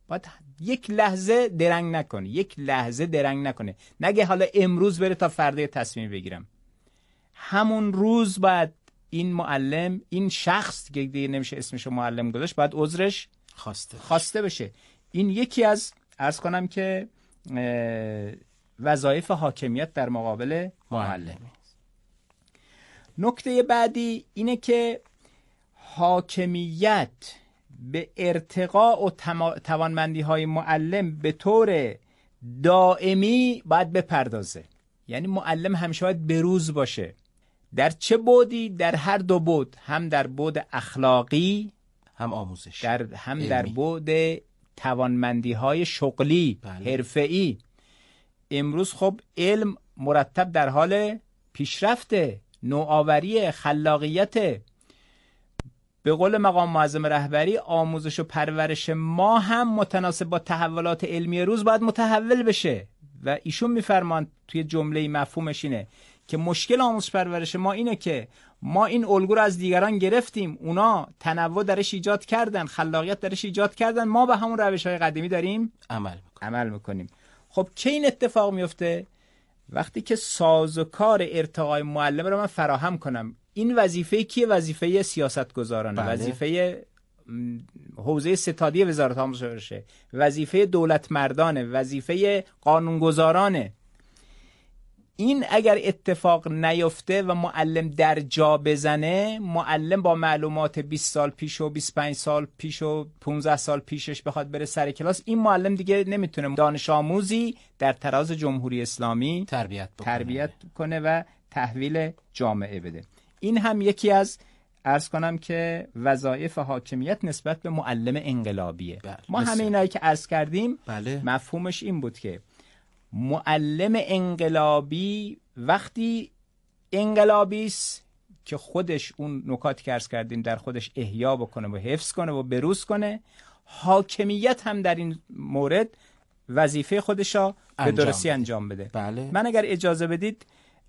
باید یک لحظه درنگ نکنه، نگه حالا امروز بره تا فردا تصمیم بگیرم. همون روز باید این معلم، این شخص که دیگه نمیشه اسمشو معلم گذاشت، باید عذرش خواسته بشه. این یکی از عرض کنم که وظایف حاکمیت در مقابل معلم. نکته بعدی اینه که حاکمیت به ارتقاء و توانمندی های معلم به طور دائمی باید بپردازه. یعنی معلم همیشه باید بروز باشه. در چه بعدی؟ در هر دو بعد، هم در بعد اخلاقی، هم آموزش، در بعد توانمندی های شغلی، حرفه‌ای. امروز خب علم مرتب در حال پیشرفته، نوآوری، خلاقیت. به قول مقام معظم رهبری، آموزش و پرورش ما هم متناسب با تحولات علمی روز باید متحول بشه و ایشون میفرمان توی جمله مفهومش اینه که مشکل آموزش پرورش ما اینه که ما این الگو رو از دیگران گرفتیم، اونا تنوع درش ایجاد کردن، خلاقیت درش ایجاد کردن، ما به همون روش‌های قدیمی داریم عمل میکنیم. خب که این اتفاق میفته وقتی که سازوکار ارتقای معلم رو من فراهم کنم. این وظیفه کیه؟ وظیفه سیاستگزارانه، وظیفه حوزه ستادی وزارت آموزش و پرورش، وظیفه دولت مردانه، وظیفه قانونگذارانه. این اگر اتفاق نیفته و معلم در جا بزنه، معلم با معلومات 20 سال پیش و 25 سال پیش و 15 سال پیشش بخواد بره سر کلاس، این معلم دیگه نمیتونه دانش آموزی در تراز جمهوری اسلامی تربیت کنه و تحویل جامعه بده. این هم یکی از عرض کنم که وظایف حاکمیت نسبت به معلم انقلابیه. ما همه اینایی که عرض کردیم مفهومش این بود که معلم انقلابی وقتی انقلابی است که خودش اون نکاتی که عرض کردیم در خودش احیا بکنه و حفظ کنه و بروز کنه، حاکمیت هم در این مورد وظیفه خودش را به درستی انجام بده. من اگر اجازه بدید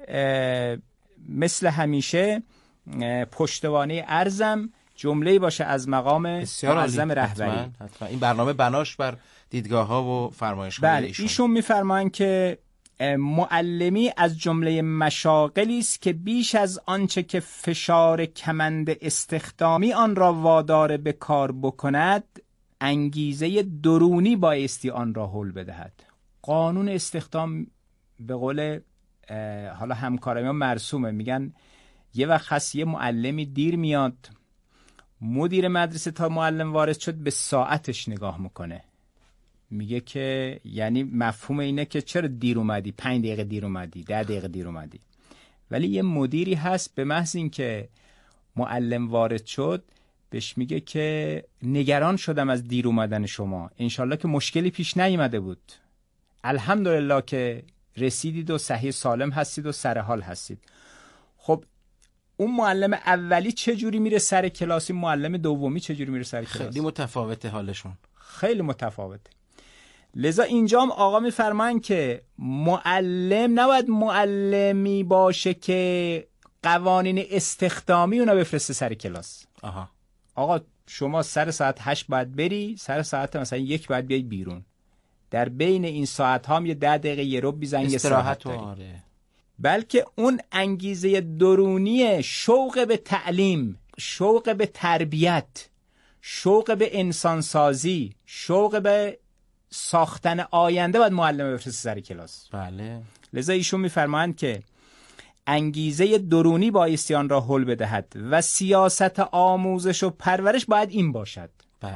مثل همیشه پشتوانه ارزم جمله‌ای باشه از مقام معظم رهبری. حتما. این برنامه بناش بر دیدگاه‌ها و فرمایش‌های ایشون می‌فرمایند که معلمی از جمله مشاغلی است که بیش از آنچه که فشار کمند استخدامی آن را وادار به کار بکند، انگیزه درونی بایستی آن را حل بدهد. قانون استخدام به قول حالا همکاران مرسومه، میگن یه وقت هست یه معلمی دیر میاد، مدیر مدرسه تا معلم وارد شد به ساعتش نگاه میکنه، میگه که یعنی مفهوم اینه که چرا دیر اومدی، 5 دقیقه دیر اومدی، 10 دقیقه دیر اومدی. ولی یه مدیری هست به محض این که معلم وارد شد بهش میگه که نگران شدم از دیر اومدن شما، انشالله که مشکلی پیش نیامده بود، الحمدلله که رسیدید و صحیح سالم هستید و سر حال هستید. خب اون معلم اولی چه جوری میره سر کلاس، این معلم دومی چه جوری میره سر کلاس؟ خیلی متفاوته حالشون، خیلی متفاوته. لذا اینجا هم آقا میفرمایند که معلم نباید معلمی باشه که قوانین استخدامی اونا بفرسته سر کلاس. آقا شما سر ساعت 8 باید بری، سر ساعت مثلا 1 باید بیای بیرون، در بین این ساعت ها هم یه 10 دقیقه یه ربع بیزنگ استراحت داری. بلکه اون انگیزه درونی شوق به تعلیم، شوق به تربیت، شوق به انسانسازی، شوق به ساختن آینده باید معلم بفرسته سر کلاس. لذا ایشون میفرمایند که انگیزه درونی بایستی آن را حل بدهد و سیاست آموزش و پرورش باید این باشد.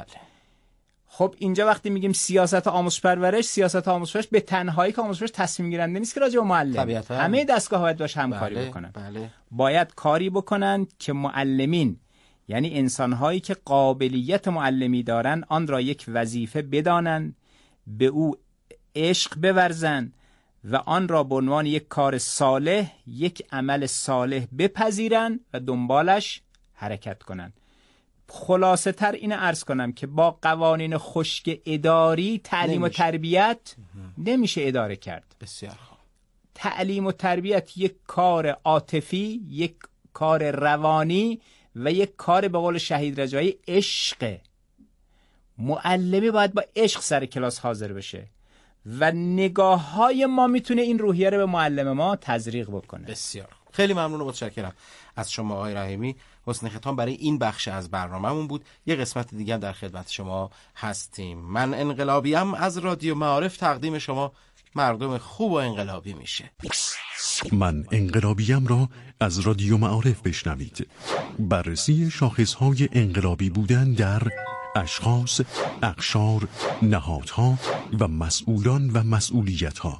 خب اینجا وقتی میگیم سیاست آموزش پرورش، سیاست آموزش پرورش به تنهایی که آموزش پرورش تصمیم گیرنده نیست که راجع به معلم، همه دستگاه باید باش همکاری بکنن. باید کاری بکنن که معلمین، یعنی انسانهایی که قابلیت معلمی دارن، آن را یک وظیفه بدانن، به او عشق بورزن و آن را به عنوان یک کار صالح، یک عمل صالح بپذیرن و دنبالش حرکت کنن. خلاصه تر این عرض کنم که با قوانین خشک اداری تعلیم و تربیت نمیشه اداره کرد. بسیار خوب. تعلیم و تربیت یک کار عاطفی، یک کار روانی و یک کار به قول شهید رجایی عشق. معلمی باید با عشق سر کلاس حاضر بشه و نگاه‌های ما میتونه این روحیه رو به معلم ما تزریق بکنه. بسیار خیلی ممنون و متشکرم از شما آقای رحیمی. حسن ختام برای این بخش از برنامه‌مون بود. یه قسمت دیگه هم در خدمت شما هستیم. من انقلابیم از رادیو معارف تقدیم شما مردم خوب و انقلابی میشه. من انقلابیم را از رادیو معارف بشنوید. بررسی شاخصهای انقلابی بودن در اشخاص، اقشار، نهادها و مسئولان و مسئولیتها.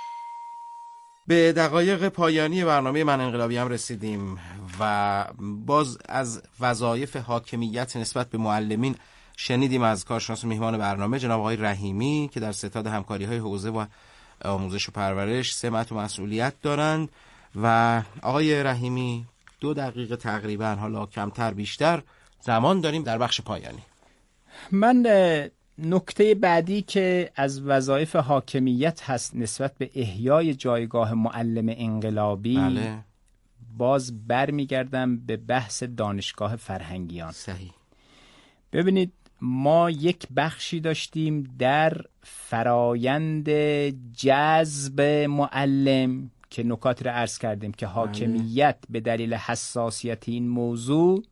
به دقایق پایانی برنامه من انقلابیم رسیدیم و باز از وظایف حاکمیت نسبت به معلمین شنیدیم از کارشناس میهمان برنامه جناب آقای رحیمی که در ستاد همکاری‌های حوزه و آموزش و پرورش سمت و مسئولیت دارند. و آقای رحیمی 2 دقیقه تقریبا، حالا کمتر بیشتر، زمان داریم در بخش پایانی. من نکته بعدی که از وظایف حاکمیت هست نسبت به احیای جایگاه معلم انقلابی، بله. باز برمیگردم به بحث دانشگاه فرهنگیان. صحیح. ببینید ما یک بخشی داشتیم در فرایند جذب معلم که نکاتی رو عرض کردیم که حاکمیت به دلیل حساسیت این موضوع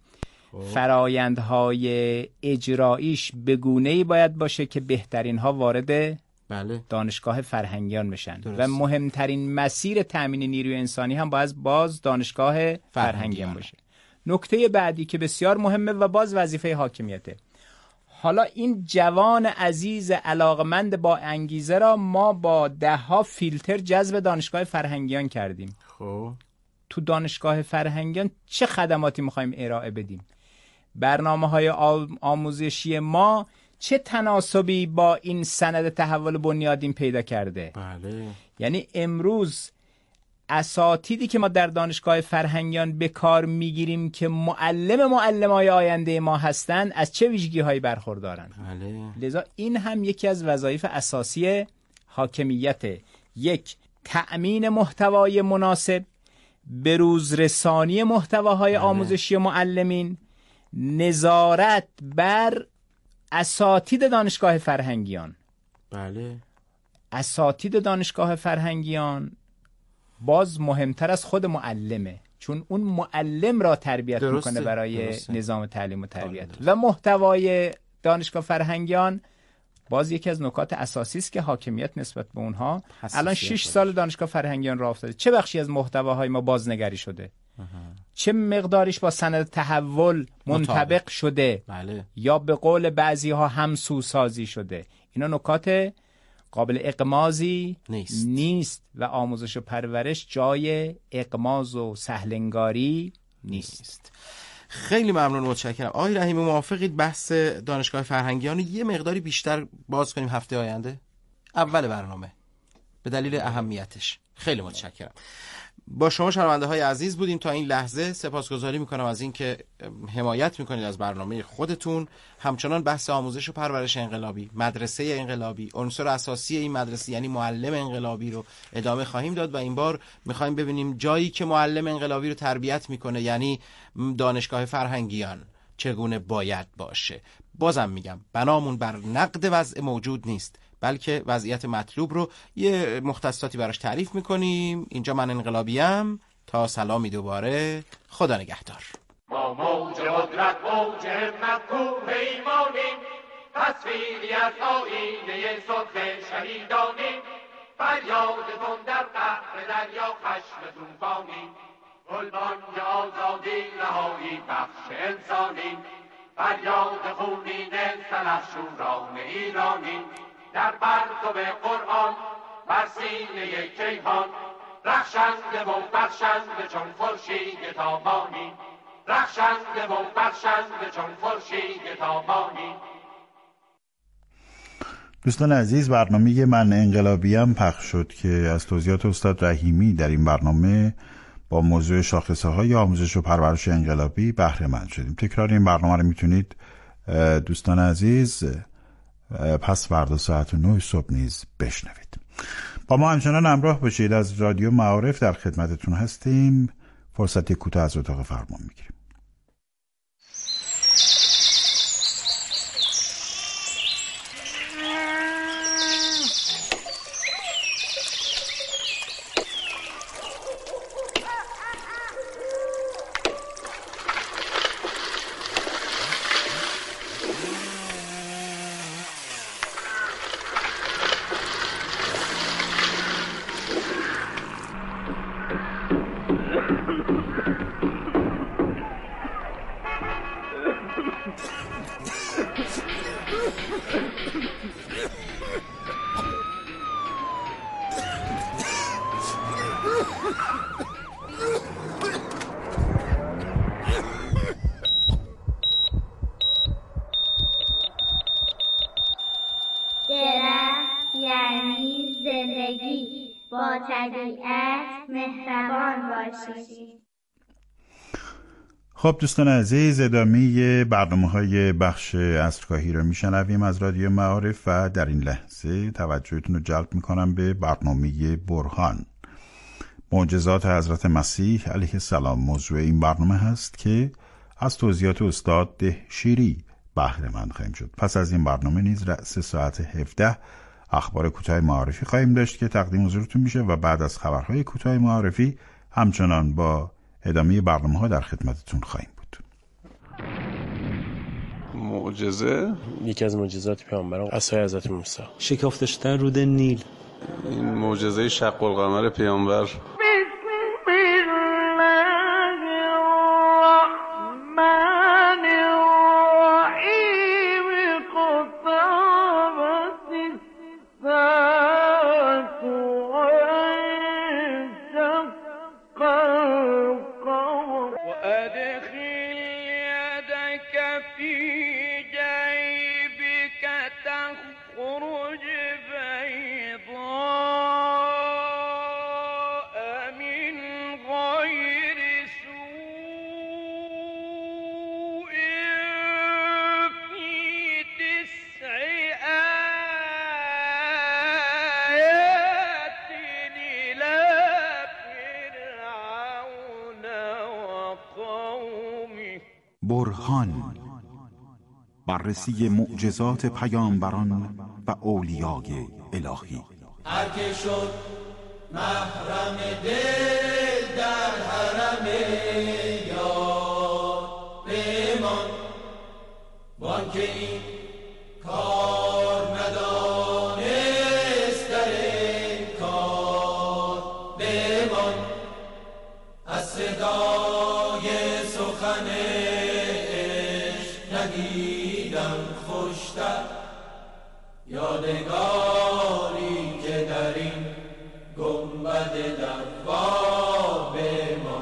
فرایندهای اجراییش به گونه‌ای باید باشه که بهترین ها وارد دانشگاه فرهنگیان بشن و مهمترین مسیر تامین نیروی انسانی هم باز دانشگاه فرهنگیان باشه. نکته بعدی که بسیار مهمه و باز وظیفه حاکمیته، حالا این جوان عزیز علاقمند با انگیزه را ما با 10 فیلتر جذب دانشگاه فرهنگیان کردیم. خب تو دانشگاه فرهنگیان چه خدماتی میخوایم ارائه بدیم؟ برنامه‌های آموزشی ما چه تناسبی با این سند تحول بنیادین پیدا کرده؟ بله. یعنی امروز اساتیدی که ما در دانشگاه فرهنگیان به کار میگیریم که معلمای آینده ما هستند از چه ویژگی‌هایی برخوردارند؟ بله. لذا این هم یکی از وظایف اساسی حاکمیت. 1. تأمین محتوای مناسب، بروزرسانی محتواهای آموزشی معلمین، نظارت بر اساتید دانشگاه فرهنگیان. بله. اساتید دانشگاه فرهنگیان باز مهمتر از خود معلمه، چون اون معلم را تربیت میکنه برای نظام تعلیم و تربیت. و محتوای دانشگاه فرهنگیان باز یکی از نکات اساسی است که حاکمیت نسبت به اونها الان 6 سال دانشگاه فرهنگیان راه افتاده. چه بخشی از محتواهای ما بازنگری شده؟ چه مقداریش با سند تحول منطبق شده؟ بله. یا به قول بعضی‌ها همسوسازی شده؟ اینا نکات قابل اغمازی نیست و آموزش و پرورش جای اغماز و سهلنگاری نیست. خیلی ممنون، متشکرم. آقای رحیمی موافقید بحث دانشگاه فرهنگیان یه مقداری بیشتر باز کنیم هفته آینده؟ اول برنامه به دلیل اهمیتش. خیلی متشکرم. با شما شنونده های عزیز بودیم تا این لحظه. سپاسگزاری میکنم از این که حمایت میکنید از برنامه خودتون. همچنان بحث آموزش و پرورش انقلابی، مدرسه انقلابی، عنصر اساسی این مدرسه یعنی معلم انقلابی رو ادامه خواهیم داد و این بار میخوایم ببینیم جایی که معلم انقلابی رو تربیت میکنه یعنی دانشگاه فرهنگیان چگونه باید باشه. بازم میگم بنامون بر نقد وضع موجود نیست، بلکه وضعیت مطلوب رو یه مختصاتی براش تعریف میکنیم. اینجا من انقلابیم. تا سلامی دوباره. خدا نگهدار. ما موج قدرت موج همت پیمانیم، تصویری از آیینه سرخ شهیدانیم، فریادتون در قهر دریا خشم طوفانیم، گلبانگ آزادی رهایی بخش انسانیم، فریاد خونین سلحشوران ایرانیم، در پرتو قرآن بر سینه کیهان رخشنده و بخشنده چون خورشید تابانی، رخشنده و بخشنده چون خورشید تابانی. دوستان عزیز، برنامه من انقلابیم پخش شد که از توضیحات استاد رحیمی در این برنامه با موضوع شاخصه‌های آموزش و پرورش انقلابی بهره مند شدیم. تکرار این برنامه رو میتونید دوستان عزیز پس فردا ساعت 9 صبح نیز بشنوید. با ما همچنان همراه باشید. از رادیو معارف در خدمتتون هستیم. فرصت کوتاه از اتاق فرمان میگیریم. یعنی زندگی با طبیعت مهربان باشید. خب دوستان عزیز، ادامه برنامه‌های بخش عصرگاهی رو میشنویم از رادیو معارف و در این لحظه توجهتون رو جلب میکنم به برنامه برهان، معجزات حضرت مسیح علیه السلام. موضوع این برنامه هست که از توضیحات استاد دهشیری بهره مند خواهیم شد. پس از این برنامه نیز رأس ساعت 17 اخبار کوتاه معارفی خواهیم داشت که تقدیم حضورتون میشه و بعد از خبرهای کوتاه معارفی همچنان با ادامه برنامه‌ها در خدمتتون خواهیم بود. معجزه؟ یکی از معجزات پیامبران عصای حضرت موسی، شکافته شدن رود نیل. این معجزه شق القمر پیامبر. برهان، بررسی معجزات پیامبران و اولیای الهی. هر که شد محرم دل در حرم یار بمان، وان که این کار ندانست در این کار بمان. از صدای سخن ندیدم خوشتر، یادگاری که در این گنبد دوار بمان،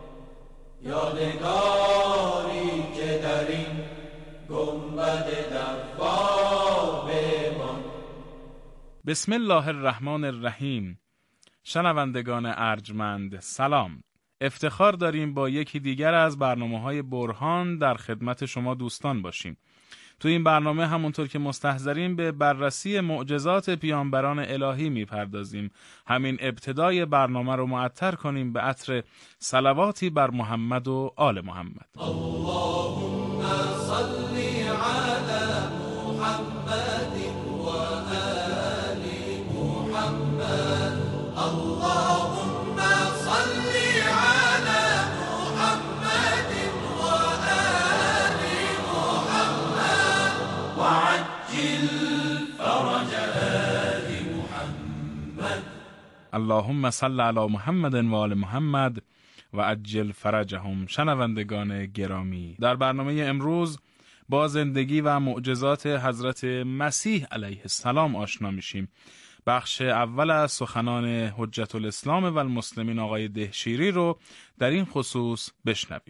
یادگاری که در این گنبد دوار بمان. بسم الله الرحمن الرحیم. شنوندگان ارجمند سلام. افتخار داریم با یکی دیگر از برنامه‌های برهان در خدمت شما دوستان باشیم. تو این برنامه همونطور که مستحضرین به بررسی معجزات پیامبران الهی میپردازیم. همین ابتدای برنامه رو معطر کنیم به عطر صلواتی بر محمد و آل محمد. اللهم صل علی محمد و آل محمد. اللهم صل علی محمد و آل محمد وعجل فرج آل محمد. اللهم صل علی محمد و آل محمد و عجل فرجهم. شنوندگان گرامی، در برنامه امروز با زندگی و معجزات حضرت مسیح علیه السلام آشنا میشیم. بخش اول از سخنان حجت الاسلام و المسلمین آقای دهشیری رو در این خصوص بشنویم.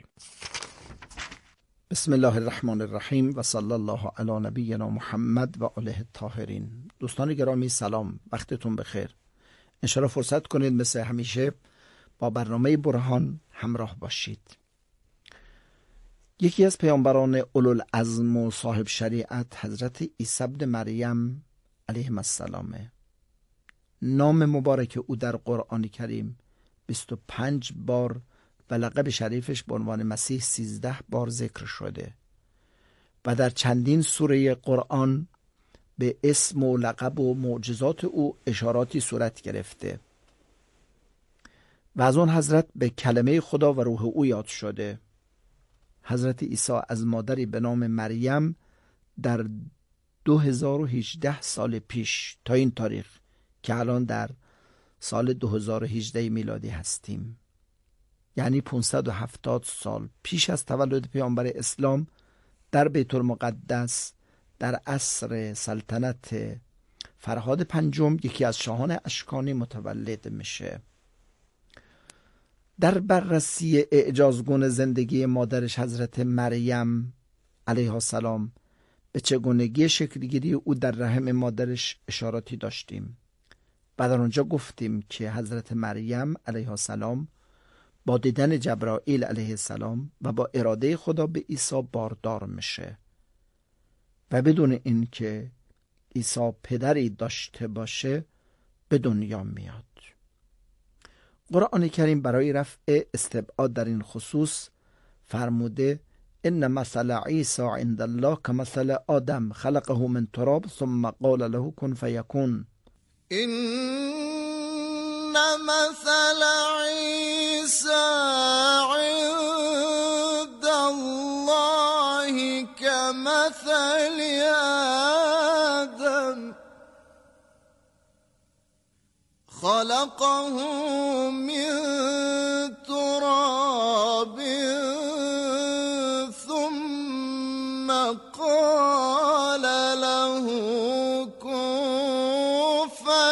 بسم الله الرحمن الرحیم و صلی الله علی نبینا محمد و آله الطاهرین. دوستان گرامی سلام، وقتتون بخیر. انشاءالله فرصت کنید مثل همیشه با برنامه برهان همراه باشید. یکی از پیامبران اولوالعزم و صاحب شریعت حضرت عیسی ابن مریم علیه السلام. نام مبارک او در قرآن کریم 25 بار و لقب شریفش به عنوان مسیح 13 بار ذکر شده و در چندین سوره قرآن به اسم و لقب و معجزات او اشاراتی صورت گرفته و از اون حضرت به کلمه خدا و روح او یاد شده. حضرت عیسی از مادری به نام مریم در 2018 سال پیش تا این تاریخ که الان در سال 2018 میلادی هستیم، یعنی 570 سال پیش از تولد پیامبر اسلام، در بیت المقدس در عصر سلطنت فرهاد پنجم یکی از شاهان اشکانی متولد میشه. در بررسی اعجازگون زندگی مادرش حضرت مریم علیها السلام به چگونگی شکلگیری او در رحم مادرش اشاراتی داشتیم و در اونجا گفتیم که حضرت مریم علیه السلام با دیدن جبرائیل علیه السلام و با اراده خدا به عیسی باردار میشه و بدون این که عیسی پدری داشته باشه به دنیا میاد. قرآن کریم برای رفع استبعاد در این خصوص فرموده ان مثل عیسی عند الله کمثل آدم خلقه من تراب ثم قال له کن فیکون. ان مثل عیسی عند الله کمثل آدم خلقه من تراب ثم قال له كن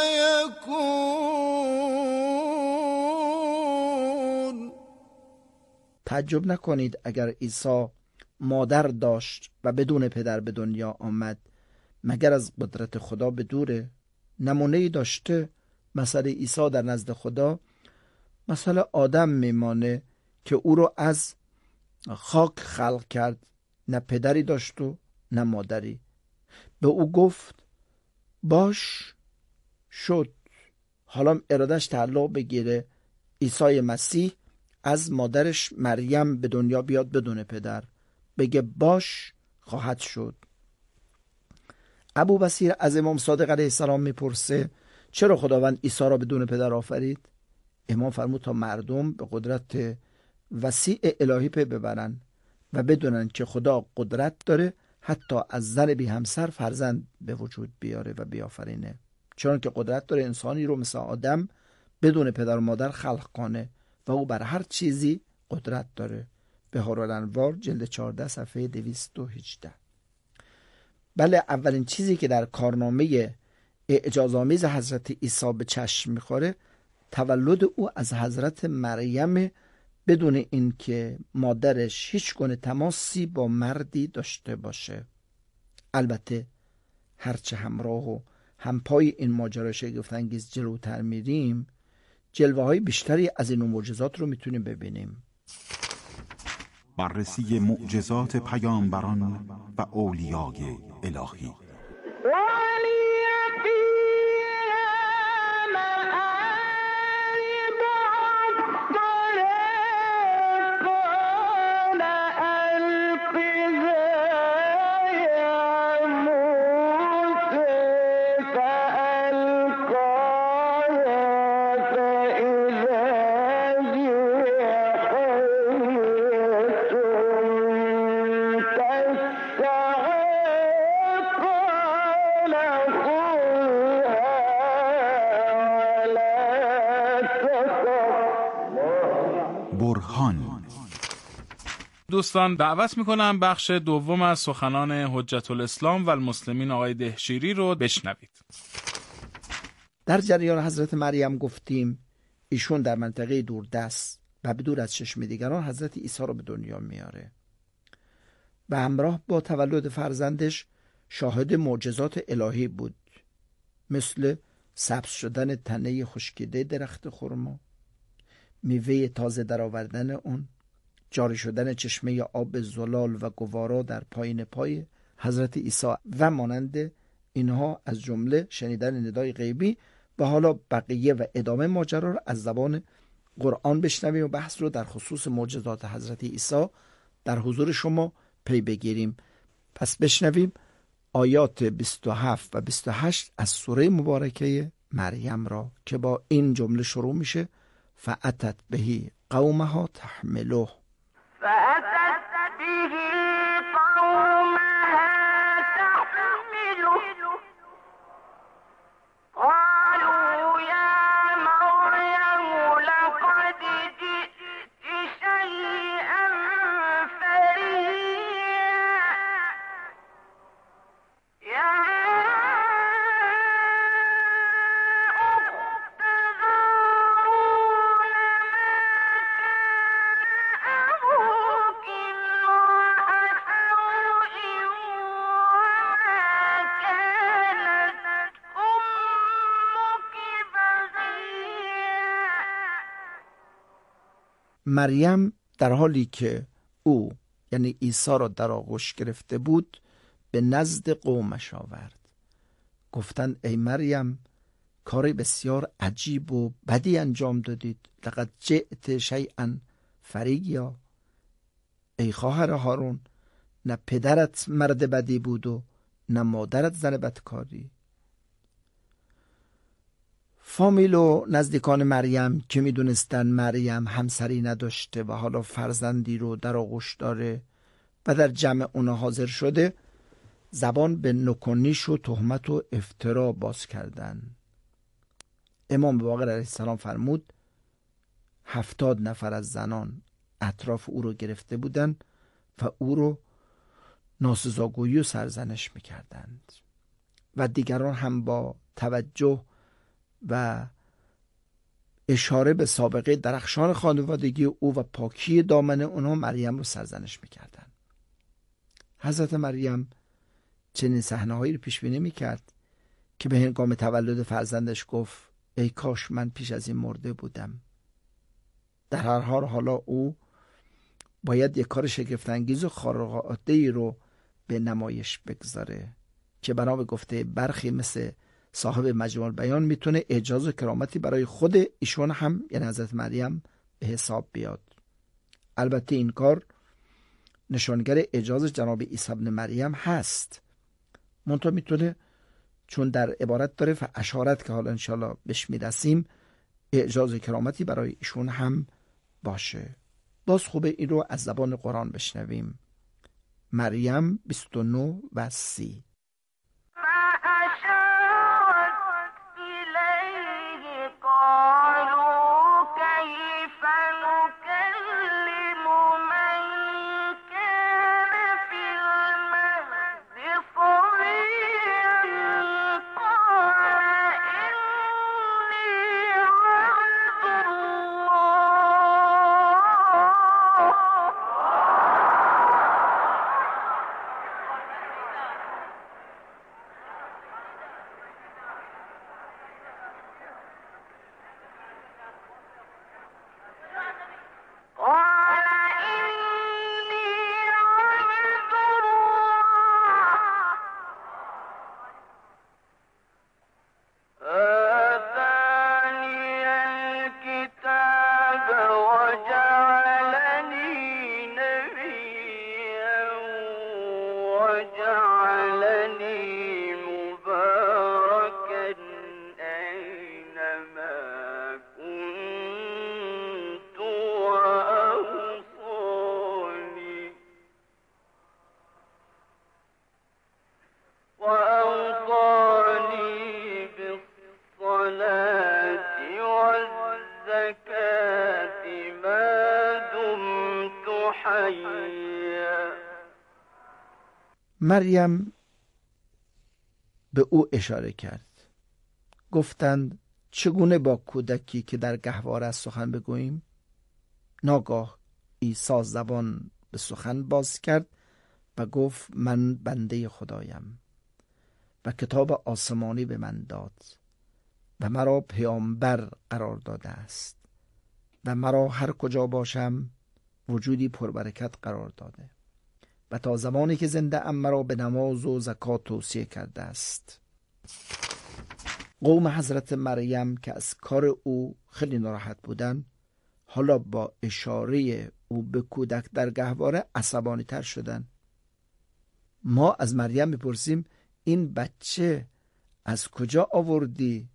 فيكون. تعجب نکنید اگر عیسی مادر داشت و بدون پدر به دنیا آمد، مگر از قدرت خدا به دوره؟ نمونه‌ای داشته. مثل عیسی در نزد خدا مثل آدم میمانه که او رو از خاک خلق کرد، نه پدری داشت و نه مادری. به او گفت باش شد. حالا ارادش تعلق بگیره عیسی مسیح از مادرش مریم به دنیا بیاد بدون پدر، بگه باش خواهد شد. ابو بصیر از امام صادق علیه السلام میپرسه چرا خداوند عیسی را بدون پدر آفرید؟ امام فرمود تا مردم به قدرت وسیع الهی پی ببرن و بدونن که خدا قدرت داره حتی از زن بی همسر فرزند به وجود بیاره و بیافرینه، چون که قدرت داره انسانی رو مثل آدم بدون پدر و مادر خلق کنه و او بر هر چیزی قدرت داره. بهارالانوار جلد 14 صفحه 218. بله، اولین چیزی که در کارنامه اعجازآمیز حضرت عیسی به چشم میخوره تولد او از حضرت مریم بدون اینکه مادرش هیچ گونه تماسی با مردی داشته باشه. البته هرچه همراه و همپای این ماجرای شگفت‌انگیز جلوتر میریم، جلوه های بیشتری از این معجزات رو میتونیم ببینیم. بررسی معجزات پیامبران و اولیای الهی. دوستان دعوت میکنم بخش دوم از سخنان حجت الاسلام و المسلمین آقای دهشیری رو بشنوید. در جریان حضرت مریم گفتیم ایشون در منطقه دوردست و بدور از چشم دیگران حضرت عیسی رو به دنیا میاره و همراه با تولد فرزندش شاهد معجزات الهی بود، مثل سبز شدن تنه خشکیده درخت خرما، میوه تازه درآوردن اون، جاری شدن چشمه آب زلال و گوارا در پایین پای حضرت عیسی و مانند اینها، از جمله شنیدن ندای غیبی. و حالا بقیه و ادامه ماجرا رو از زبان قرآن بشنویم و بحث رو در خصوص معجزات حضرت عیسی در حضور شما پی بگیریم. پس بشنویم آیات 27 و 28 از سوره مبارکه مریم را که با این جمله شروع میشه: فأتت بهی قومها تحمله. فأتت به قومها تحمله قالوا يا مريم لقد جئت شيئا فريا يا أخت هارون ما كان أبوك امرأ مریم در حالی که او یعنی عیسی را در آغوش گرفته بود به نزد قومش آورد. گفتند ای مریم کاری بسیار عجیب و بدی انجام دادید. لقد جئت شیئا فریگیا. ای خواهر هارون، نه پدرت مرد بدی بود و نه مادرت زن بدکاری. فامیل و نزدیکان مریم که میدونستن مریم همسری نداشته و حالا فرزندی رو در آغوش داره و در جمع اونا حاضر شده، زبان به نکونیش و تهمت و افترا باز کردن. امام باقر علیه السلام فرمود 70 نفر از زنان اطراف او رو گرفته بودند و او رو ناسزاگویی و سرزنش میکردند و دیگران هم با توجه و اشاره به سابقه درخشان خانوادگی او و پاکی دامن اونها مریم رو سرزنش میکردند. حضرت مریم چنین صحنه‌هایی رو پیش بینی میکرد که به هنگام تولد فرزندش گفت ای کاش من پیش از این مرده بودم. در هر حال حالا او باید یک کار شگفت‌انگیز و خارق‌العاده‌ای رو به نمایش بگذاره که بنا به گفته برخی مثل صاحب مجموع البیان میتونه اعجاز و کرامتی برای خود ایشون هم یعنی حضرت مریم به حساب بیاد. البته این کار نشانگر اعجاز جناب عیسی ابن مریم هست، منتها میتونه چون در عبارت داره و اشارت که حالا انشالله بهش میرسیم اعجاز و کرامتی برای ایشون هم باشه. باز خوبه این رو از زبان قرآن بشنویم. مریم 29 و 30. مریم به او اشاره کرد. گفتند چگونه با کودکی که در گهواره است سخن بگوییم؟ ناگاه عیسی زبان به سخن باز کرد و گفت من بنده خدایم و کتاب آسمانی به من داد و مرا پیامبر قرار داده است و مرا هر کجا باشم وجودی پربرکت قرار داده و تا زمانی که زنده ام مرا به نماز و زکات توصیه کرده است. قوم حضرت مریم که از کار او خیلی ناراحت بودن حالا با اشاره او به کودک در گهواره عصبانی تر شدن. ما از مریم میپرسیم این بچه از کجا آوردی؟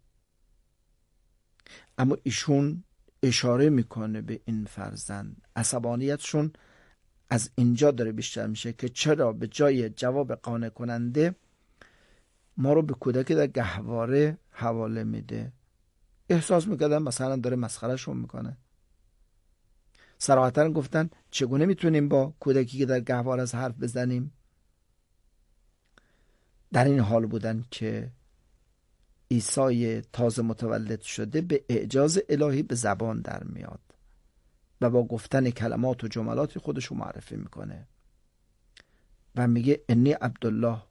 اما ایشون اشاره میکنه به این فرزند. عصبانیتشون از اینجا داره بیشتر میشه که چرا به جای جواب قانع کننده ما رو به کودکی در گهواره حواله میده. احساس میکردن مثلا داره مسخرهشون میکنه. صراحتاً گفتن چگونه میتونیم با کودکی که در گهواره از حرف بزنیم؟ در این حال بودن که عیسی تازه متولد شده به اعجاز الهی به زبان در میاد و با گفتن کلمات و جملات خودشو معرفی میکنه و میگه انی عبدالله.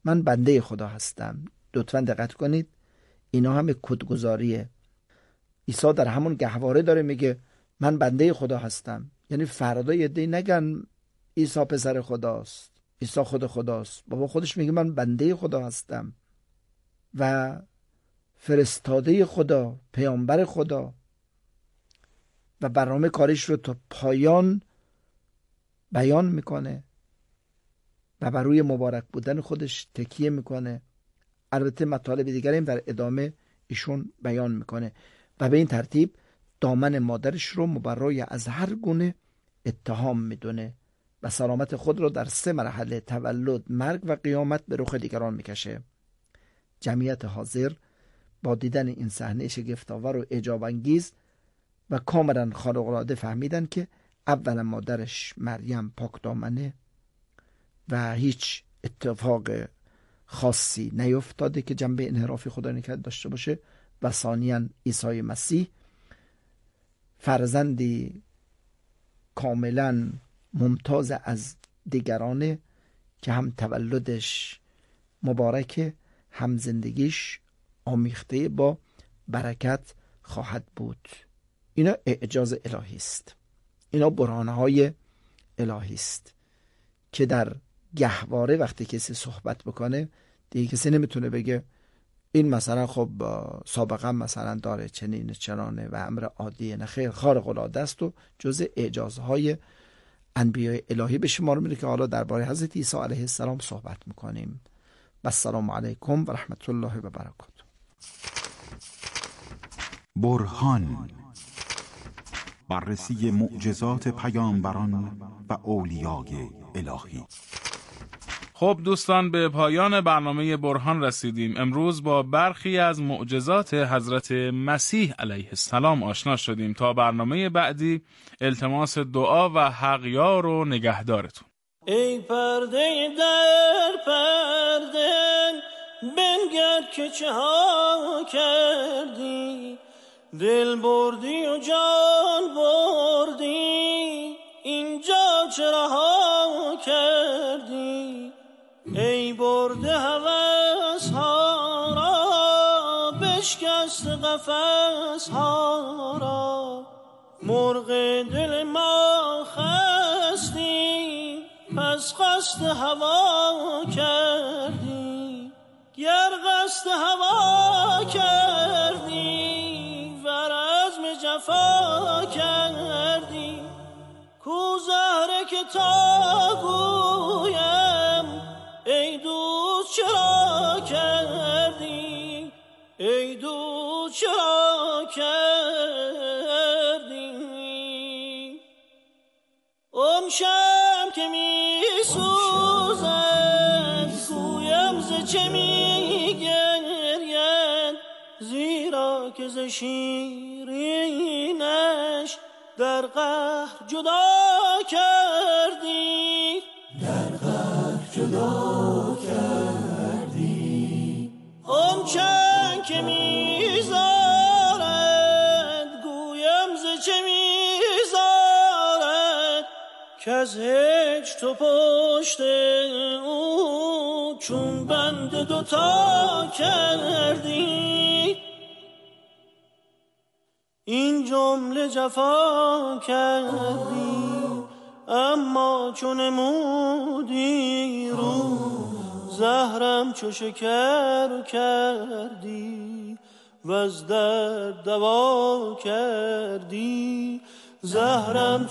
من بنده خدا هستم. لطفاً دقت کنید، اینا همه کدگذاریه. عیسی در همون گهواره داره میگه من بنده خدا هستم. یعنی فردا یه دی نگن عیسی پسر خداست، عیسی خود خداست. بابا خودش میگه من بنده خدا هستم و فرستاده خدا، پیامبر خدا، و برنامه کاریش رو تا پایان بیان میکنه و بر روی مبارک بودن خودش تکیه میکنه. البته مطالب دیگری هم در ادامه ایشون بیان میکنه و به این ترتیب دامن مادرش رو مبرای از هر گونه اتهام میدونه و سلامت خود رو در 3 مرحله تولد، مرگ و قیامت به رخ دیگران میکشه. جمعیت حاضر با دیدن این صحنه شگفت‌آور و اعجاب انگیز و کاملا خارق‌العاده فهمیدن که اولا مادرش مریم پاک دامنه و هیچ اتفاق خاصی نیفتاده که جنبه انحرافی خدا نکرد داشته باشه، و ثانیاً عیسی مسیح فرزندی کاملا ممتاز از دیگرانه که هم تولدش مبارکه، هم زندگیش آمیخته با برکت خواهد بود. اینا اعجاز الهی است، اینا برهانهای الهی است که در گهواره وقتی کسی صحبت بکنه دیگه کسی نمیتونه بگه این مثلا خب سابقا مثلا داره چنین چنانه و امر عادیه. نه خیر، خارق العاده است و جزء اعجازهای انبیاء الهی به شمار میره که حالا درباره حضرت عیسی علیه السلام صحبت میکنیم. السلام علیکم و رحمت الله و برکاته. برهان، بررسی معجزات پیامبران و اولیای الهی. خب دوستان، به پایان برنامه برهان رسیدیم. امروز با برخی از معجزات حضرت مسیح علیه السلام آشنا شدیم. تا برنامه بعدی التماس دعا و حق یار و نگهدارتون. ای پرده در پرده بنگر که چه ها کردی، دل بردی و جان بردی، اینجا چرا ها کردی. ای برده هوس ها را، بشکست قفس ها را، مرغ دل ما خستی، پس قصد هوا کردی. گر قصد هوا کردی، ور عزم جفا کردی، کو زهره که تا گویم ای دوست چرا کردی، ای دوست چرا کردی. اون شم که می سوزد، گویم ز چه می گرید، زیرا که ز شیرینش در قهر جدا کردی، در قهر جدا کردی. اون چند که میذارد، گویم ز چه میذارد، که از هیچ تو پشت او چون بند دوتا کردی. این جمله جفا کردی، اما چون نمودی رو، زهرم چو شکر کردی، و از درد دوا کردی. زهرم